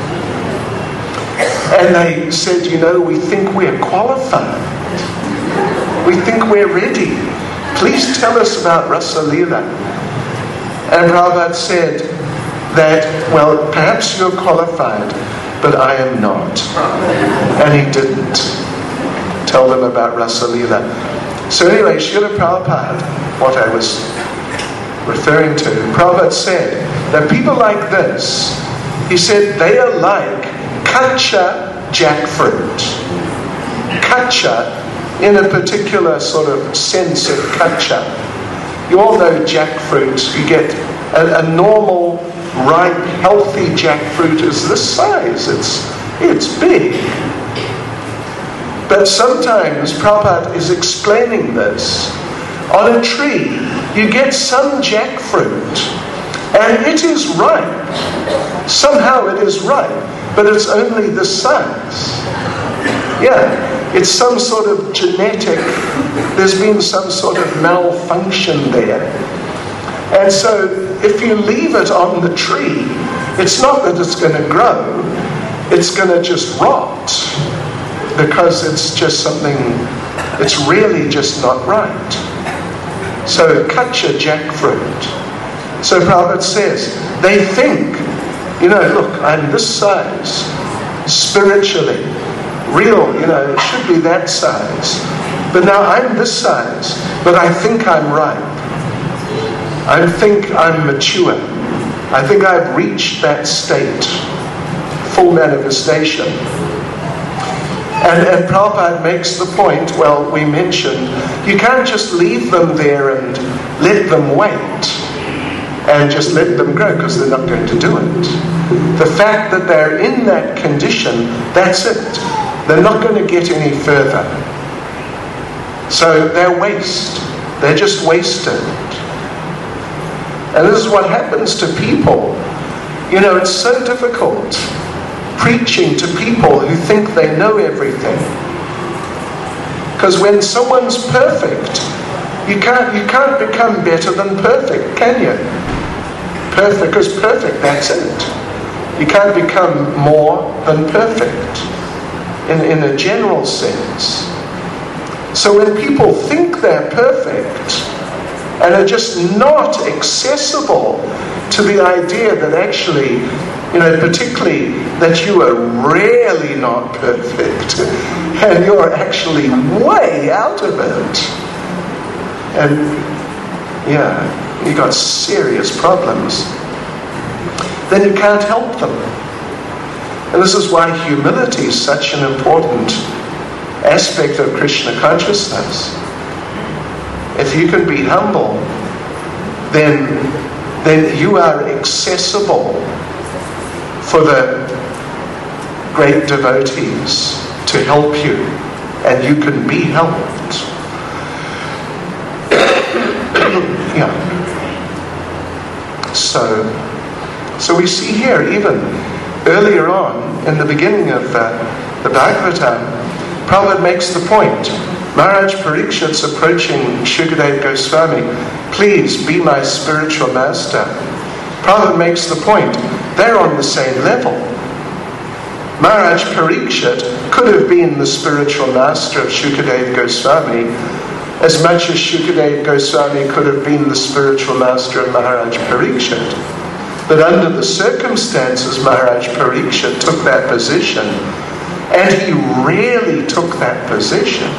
And they said, you know, we think we're qualified. We think we're ready. Please tell us about Rasa Leela. And Prabhupada said that, well, perhaps you're qualified, but I am not. And he didn't tell them about Rasa Leela. So anyway, Srila Prabhupada, what I was referring to, Prabhupada said that people like this, he said, they are like kacha jackfruit. Kacha, in a particular sort of sense of kacha. You all know jackfruit. You get a, a normal, ripe, healthy jackfruit is this size. It's, it's big. But sometimes Prabhupada is explaining this. On a tree, you get some jackfruit, and it is ripe. Somehow it is ripe, but it's only this size. Yeah, it's some sort of genetic, there's been some sort of malfunction there. And so if you leave it on the tree, it's not that it's going to grow, it's going to just rot, because it's just something, it's really just not right. So kacha jackfruit. So Prabhupada says, they think, you know, look, I'm this size, spiritually, real, you know, it should be that size. But now I'm this size, but I think I'm ripe. I think I'm mature. I think I've reached that state, full manifestation. And, and Prabhupada makes the point, well, we mentioned, you can't just leave them there and let them wait and just let them grow, because they're not going to do it. The fact that they're in that condition, that's it. They're not going to get any further. So they're waste. They're just wasted. And this is what happens to people. You know, it's so difficult preaching to people who think they know everything. Because when someone's perfect, you can't you can't become better than perfect, can you? Perfect is perfect, that's it. You can't become more than perfect in, in a general sense. So when people think they're perfect and are just not accessible to the idea that actually, you know, particularly that you are really not perfect and you're actually way out of it. And, yeah, you got serious problems. Then you can't help them. And this is why humility is such an important aspect of Krishna consciousness. If you can be humble, then, then you are accessible for the great devotees to help you, and you can be helped. Yeah. So, so we see here, even earlier on, in the beginning of uh, the Bhagavatam, Prabhupada makes the point. Maharaj Parikshit's approaching Shukadeva Goswami, please be my spiritual master. Prabhupada makes the point, they're on the same level. Maharaj Parikshit could have been the spiritual master of Shukadeva Goswami, as much as Shukadeva Goswami could have been the spiritual master of Maharaj Parikshit. But under the circumstances, Maharaj Parikshit took that position, and he really took that position.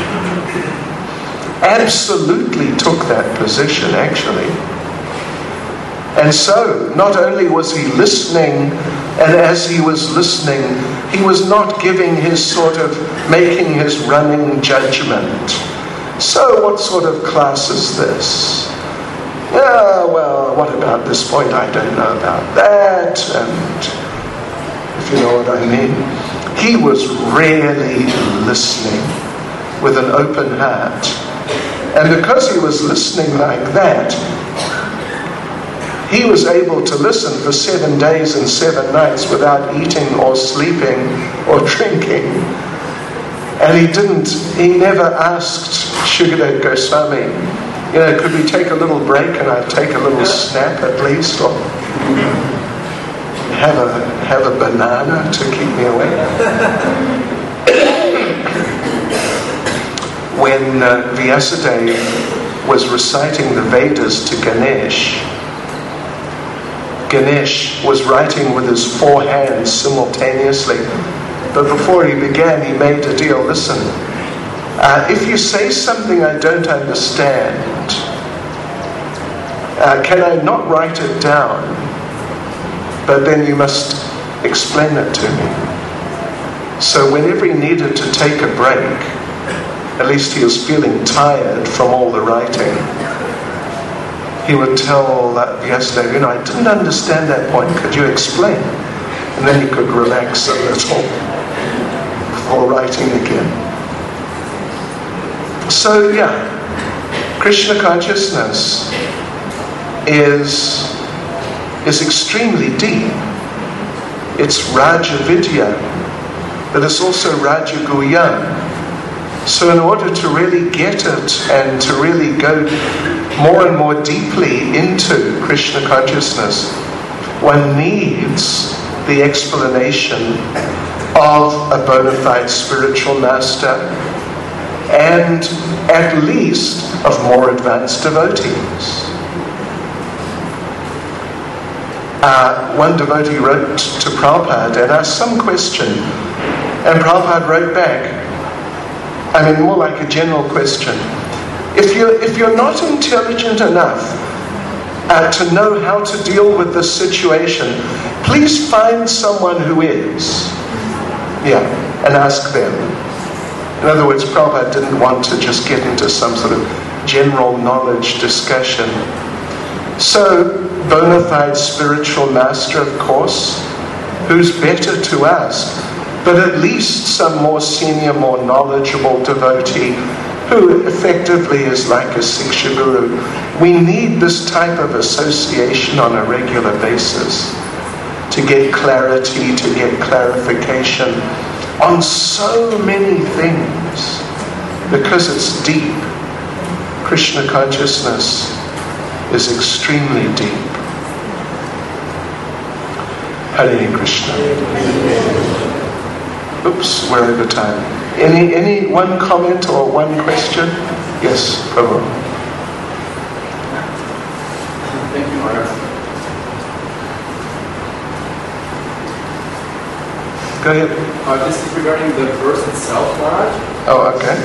Absolutely took that position, actually. And so, not only was he listening, and as he was listening, he was not giving his sort of, making his running judgment. So what sort of class is this? Yeah, well, what about this point? I don't know about that. And if you know what I mean. He was really listening with an open heart. And because he was listening like that, he was able to listen for seven days and seven nights without eating or sleeping or drinking. And he didn't, he never asked Shukadeva Goswami, you know, could we take a little break and I'd take a little snap at least, or have a have a banana to keep me awake? When uh, Vyasadeva was reciting the Vedas to Ganesh, Ganesh was writing with his four hands simultaneously. But before he began, he made a deal. Listen, uh, if you say something I don't understand, Uh, can I not write it down? But then you must explain it to me. So whenever he needed to take a break, at least he was feeling tired from all the writing, he would tell uh, Vyasadeva, you know, I didn't understand that point, could you explain? And then he could relax a little before writing again. So yeah, Krishna consciousness is, is extremely deep. It's Raja Vidya, but it's also Raja Guhyam. So in order to really get it and to really go more and more deeply into Krishna consciousness, one needs the explanation of a bona fide spiritual master and at least of more advanced devotees. Uh, one devotee wrote to Prabhupada and asked some question, and Prabhupada wrote back, I mean more like a general question. If you're, if you're not intelligent enough uh, to know how to deal with this situation, please find someone who is. Yeah, and ask them. In other words, Prabhupada didn't want to just get into some sort of general knowledge discussion. So, bona fide spiritual master, of course, who's better to ask, but at least some more senior, more knowledgeable devotee who effectively is like a Siksha Guru. We need this type of association on a regular basis to get clarity, to get clarification on so many things, because it's deep. Krishna consciousness is extremely deep. Hare Krishna. Oops, we're over time. Any any one comment or one question? Yes, Prabhu. Thank you, Maharaj. Go ahead. Uh, this is regarding the verse itself, Maharaj. Oh, okay.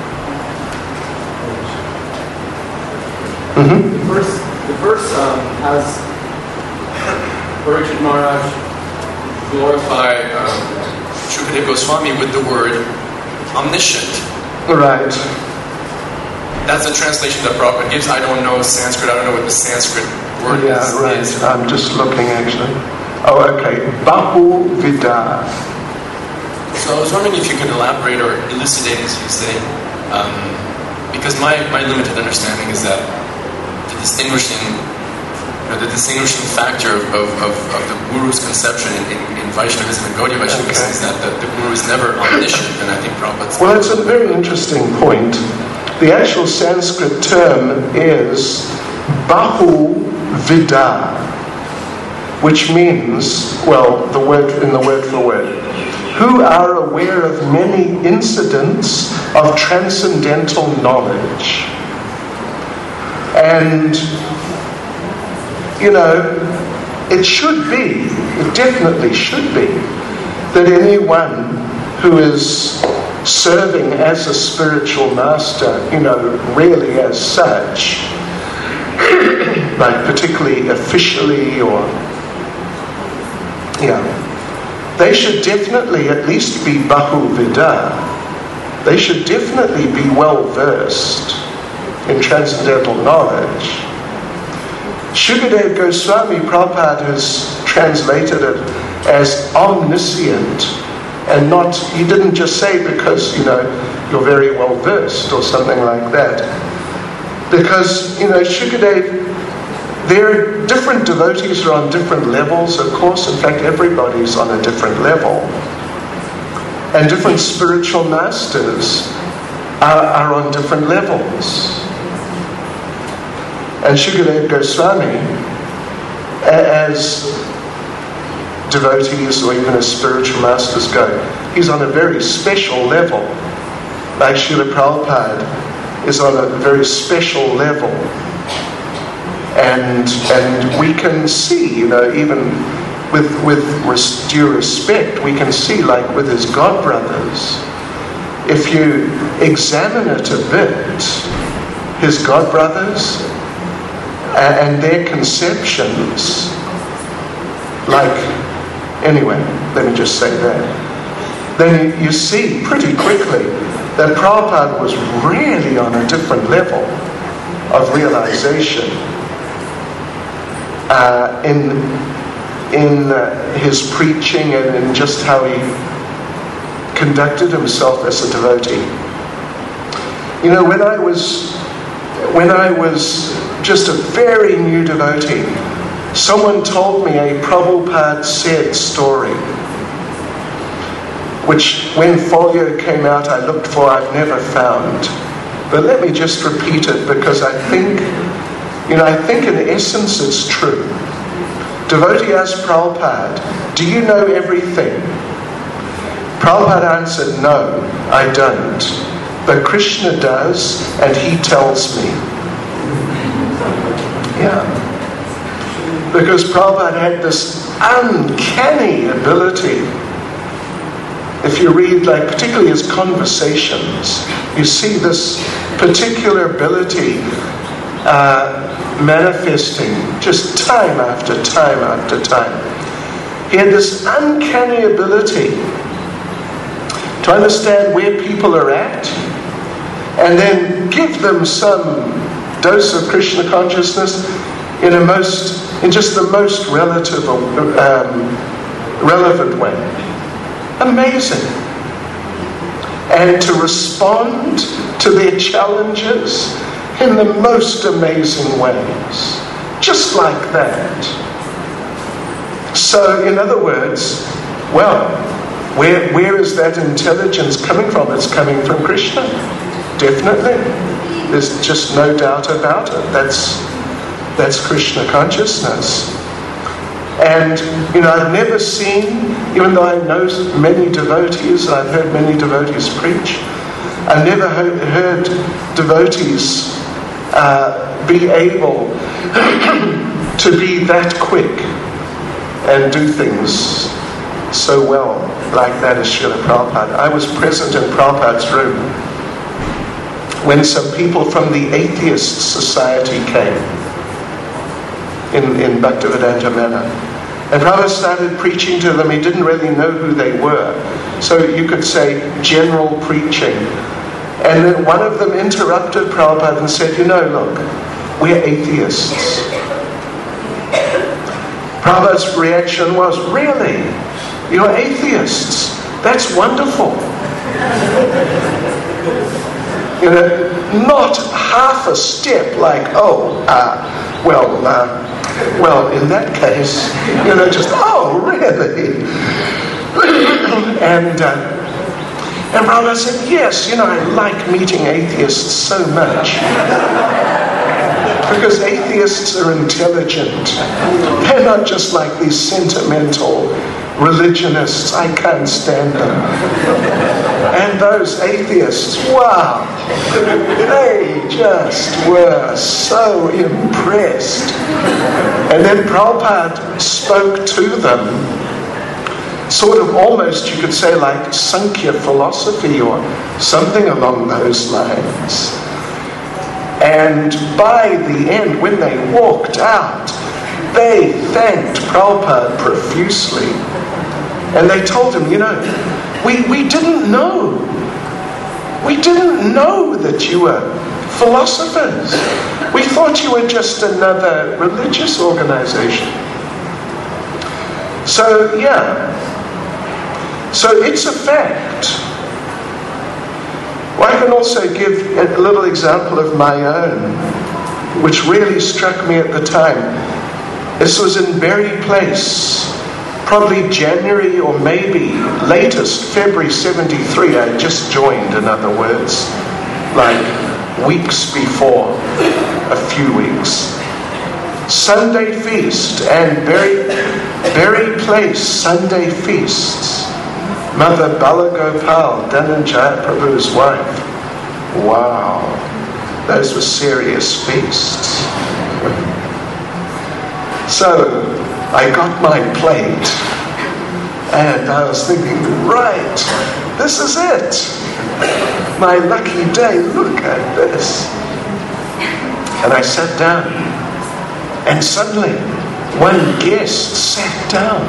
Mm-hmm. The verse, the verse um, has Parikshit Maharaj glorify um, Shukadeva Goswami with the word omniscient. Right. That's the translation that Prabhupada gives. I don't know Sanskrit. I don't know what the Sanskrit word yeah, is. right. is. I'm just looking actually. Oh, okay. Bahu Vida. So I was wondering if you could elaborate or elucidate, as you say, um, because my, my limited understanding is that the distinguishing, you know, the distinguishing factor of, of, of, of the Guru's conception in, in, in Vaishnavism and Gaudiya Vaishnavism okay. is that the, the Guru is never omniscient, and I think Prabhupada's... Well, it's a very interesting point. The actual Sanskrit term is Bahu Vida, which means, well, the word in the word for word, who are aware of many incidents of transcendental knowledge. And, you know, it should be, it definitely should be, that anyone who is serving as a spiritual master, you know, really as such, like particularly officially or, yeah, they should definitely at least be Bahu Vida. They should definitely be well versed in transcendental knowledge. Shukadeva Goswami, Prabhupada has translated it as omniscient, and not, he didn't just say because, you know, you're very well versed or something like that. Because, you know, Shukadeva, there are different devotees are on different levels, of course. In fact, everybody's on a different level. And different spiritual masters are, are on different levels. And Shukadeva Goswami, as devotees or even as spiritual masters go, he's on a very special level. Like Srila Prabhupada is on a very special level. And and we can see, you know, even with with res- due respect, we can see, like with his godbrothers, if you examine it a bit, his godbrothers, and their conceptions, like, anyway, let me just say that, then you, you see pretty quickly that Prabhupada was really on a different level of realization uh, in, in uh, his preaching and in just how he conducted himself as a devotee. You know, when I was when I was just a very new devotee, someone told me a Prabhupada said story, which when Folio came out I looked for, I've never found. But let me just repeat it, because I think, you know, I think in essence it's true. Devotee asked Prabhupada, do you know everything? Prabhupada answered, no, I don't. But Krishna does, and he tells me. Yeah. Because Prabhupada had this uncanny ability. If you read, like, particularly his conversations, you see this particular ability uh, manifesting just time after time after time. He had this uncanny ability to understand where people are at and then give them some dose of Krishna consciousness in a most, in just the most relative, um, relevant way. Amazing. And to respond to their challenges in the most amazing ways. Just like that. So, in other words, well, where where is that intelligence coming from? It's coming from Krishna. Definitely. There's just no doubt about it. That's that's Krishna consciousness. And, you know, I've never seen, even though I know many devotees, and I've heard many devotees preach, I've never heard, heard devotees uh, be able to be that quick and do things so well like that as Srila Prabhupada. I was present in Prabhupada's room when some people from the Atheist Society came in, in Bhaktivedanta Manor. And Prabhupada started preaching to them. He didn't really know who they were. So you could say general preaching. And then one of them interrupted Prabhupada and said, you know, look, we're atheists. Prabhupada's reaction was, really? You're atheists? That's wonderful. You know, not half a step like, oh, uh, well, uh, well, in that case, you know, just, oh, really? and, uh, and Prabhupada said, yes, you know, I like meeting atheists so much. Because atheists are intelligent. They're not just like these sentimental religionists. I can't stand them. And those atheists, wow, they just were so impressed. And then Prabhupada spoke to them, sort of almost, you could say, like Sankhya philosophy or something along those lines. And by the end, when they walked out, they thanked Prabhupada profusely. And they told him, you know, we, we didn't know. We didn't know that you were philosophers. We thought you were just another religious organization. So, yeah. So it's a fact. Well, I can also give a little example of my own, which really struck me at the time. This was in Berry Place, probably January or maybe latest February seventy-three. I had just joined, in other words, like weeks before, a few weeks. Sunday feast and Berry, Berry Place Sunday feasts. Mother Balagopal, Dhananjaya Prabhu's wife. Wow, those were serious feasts. So I got my plate and I was thinking, right, this is it. My lucky day, look at this. And I sat down And suddenly, one guest sat down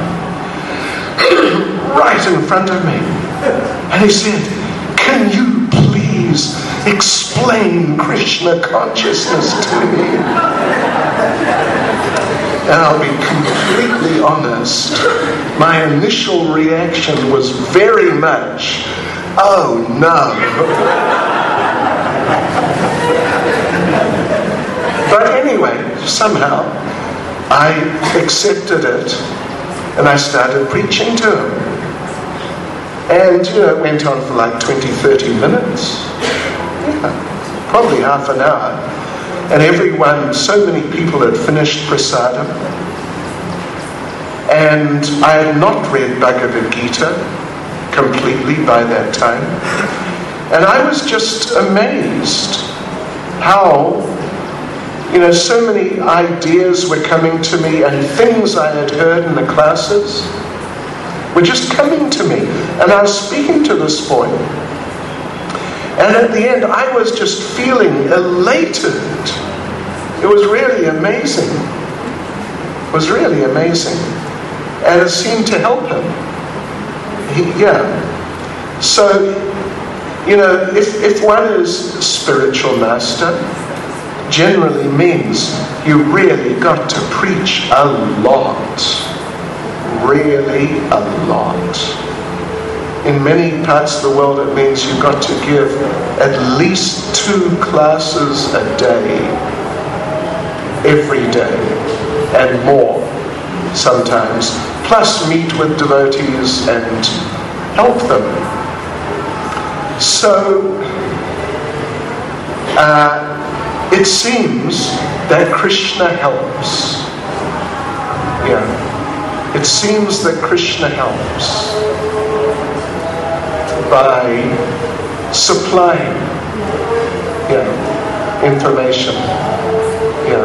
right in front of me. And he said, "Can you please explain Krishna consciousness to me?" And I'll be completely honest, my initial reaction was very much, "Oh no." But anyway, somehow I accepted it and I started preaching to him. And, you know, it went on for like twenty, thirty minutes. Yeah, probably half an hour. And everyone, so many people had finished prasadam. And I had not read Bhagavad Gita completely by that time. And I was just amazed how, you know, so many ideas were coming to me and things I had heard in the classes were just coming to me. And I was speaking to this boy. And at the end, I was just feeling elated. It was really amazing. It was really amazing. And it seemed to help him. He, yeah. So, you know, if, if one is a spiritual master, generally means you really got to preach a lot. Really a lot. In many parts of the world, it means you've got to give at least two classes a day, every day, and more sometimes, plus meet with devotees and help them. So, uh, it seems that Krishna helps. Yeah. It seems that Krishna helps by supplying, yeah, information. Yeah.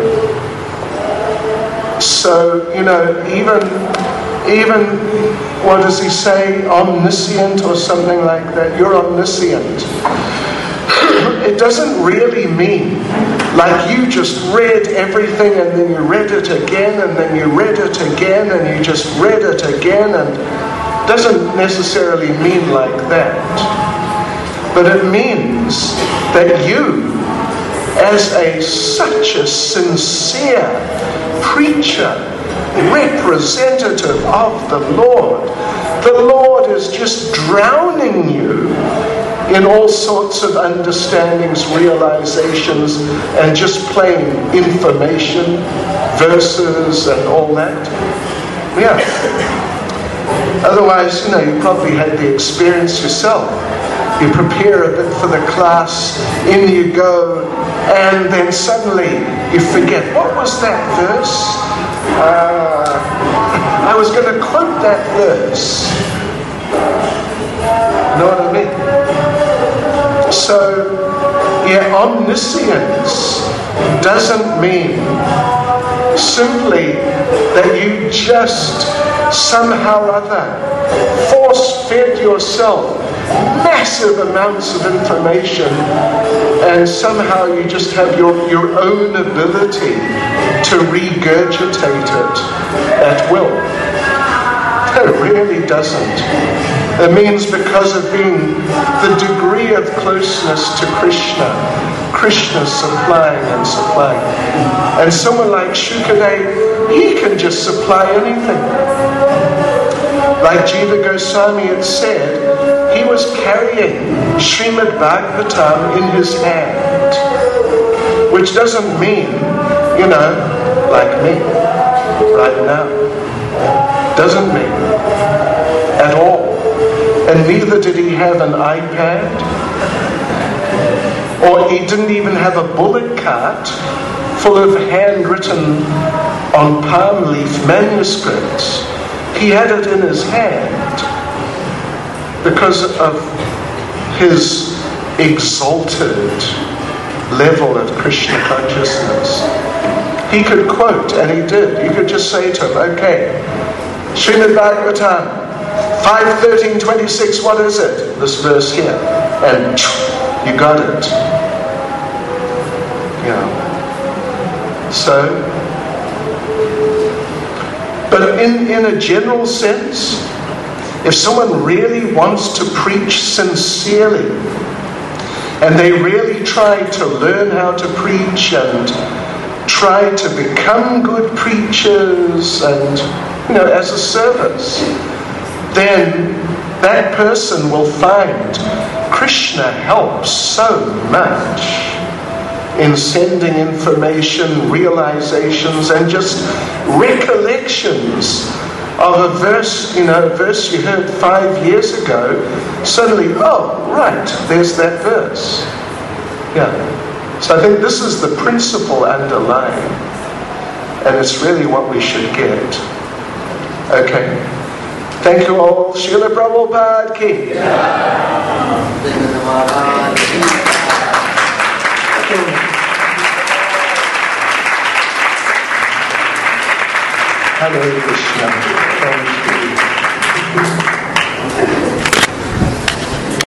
So, you know, even even what does he say? Omniscient or something like that. You're omniscient. It doesn't really mean like you just read everything and then you read it again and then you read it again and you just read it again, and it doesn't necessarily mean like that. But it means that you, as a such a sincere preacher, representative of the Lord, the Lord is just drowning you in all sorts of understandings, realizations, and just plain information, verses and all that. Yeah. Otherwise, you know, you probably had the experience yourself. You prepare a bit for the class, in you go, and then suddenly you forget, what was that verse? Uh, I was going to quote that verse. Know what I mean? So, yeah, omniscience doesn't mean simply that you just somehow or other force-fed yourself massive amounts of information and somehow you just have your, your own ability to regurgitate it at will. It really doesn't. It means because of being the degree of closeness to Krishna, Krishna's supplying and supplying. And someone like Shukadeva, he can just supply anything. Like Jiva Goswami had said, he was carrying Srimad Bhagavatam in his hand. Which doesn't mean, you know, like me, right now. Doesn't mean at all. And neither did he have an iPad, or he didn't even have a bullock cart full of handwritten on palm leaf manuscripts. He had it in his hand because of his exalted level of Krishna consciousness. He could quote, and he did. You could just say to him, okay, Srimad Bhagavatam, five thirteen twenty-six, what is it? This verse here. And you got it. Yeah. So, But in, in a general sense, if someone really wants to preach sincerely, and they really try to learn how to preach and try to become good preachers and, you know, as a service, then that person will find Krishna helps so much in sending information, realizations, and just recollections of a verse, you know, a verse you heard five years ago. Suddenly, oh, right, there's that verse. Yeah. So I think this is the principle underlying, and it's really what we should get. Okay. Thank you all. Srila Prabhupada Ki. Hare Krishna. Thank you.